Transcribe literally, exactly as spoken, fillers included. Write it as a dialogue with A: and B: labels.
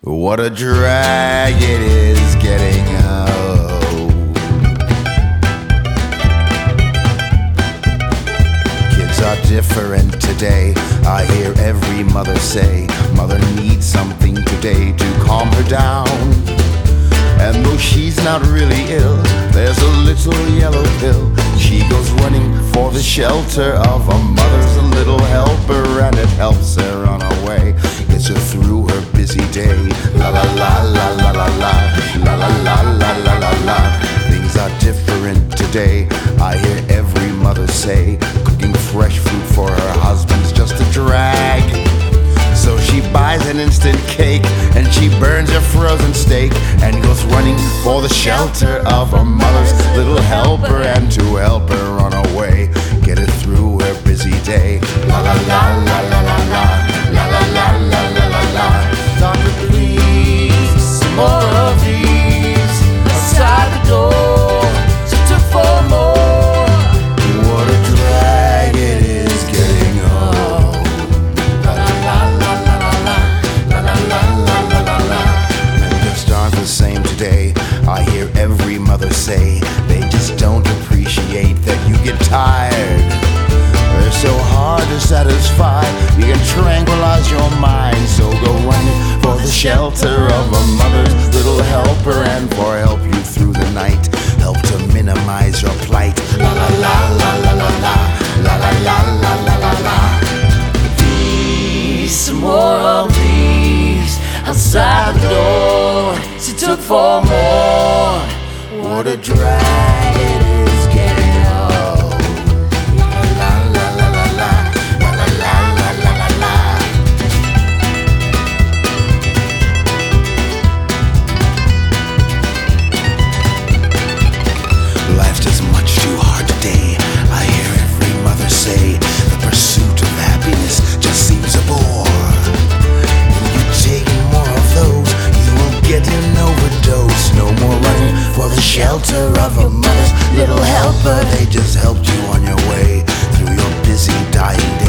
A: What a drag it is getting old. Kids are different today. I hear every mother say, mother needs something today to calm her down. And though she's not really ill, there's a little yellow pill. She goes running for the shelter of a mother's little helper, and it helps her on her way, gets her through her busy day. La la la la la la la, la la la la la la la. Things are different today. I hear every mother say, cooking fresh food for her husband's just a drag. So she buys an instant cake and she burns a frozen steak and goes running for the shelter of her mother's little helper, and to help her on her way, get her through her busy day. La la la la la la la, la la la la la la la. Doctor, please, some more of these outside the door. She took four more. What a drag it is getting old. La la la la la la la la la la la la la. Men just aren't the same today. I hear every mother say they just don't appreciate that you get tired. They're so hard to satisfy. You can tranquilize your mind. So go running for the shelter of a mother's little helper, and for help you through the night, help to minimize your plight. La la la la la la la, la la la la la la la. These, some more of these outside the door. She took four more. What a drag it is getting old. La la la la la, la la la la la la la. Life's just much too hard today. I hear every mother say the pursuit of happiness just seems a bore. When you take more of those, you will get an overdose. No more running for the shelter of a mother's little helper. They just helped you on your way through your busy dying day.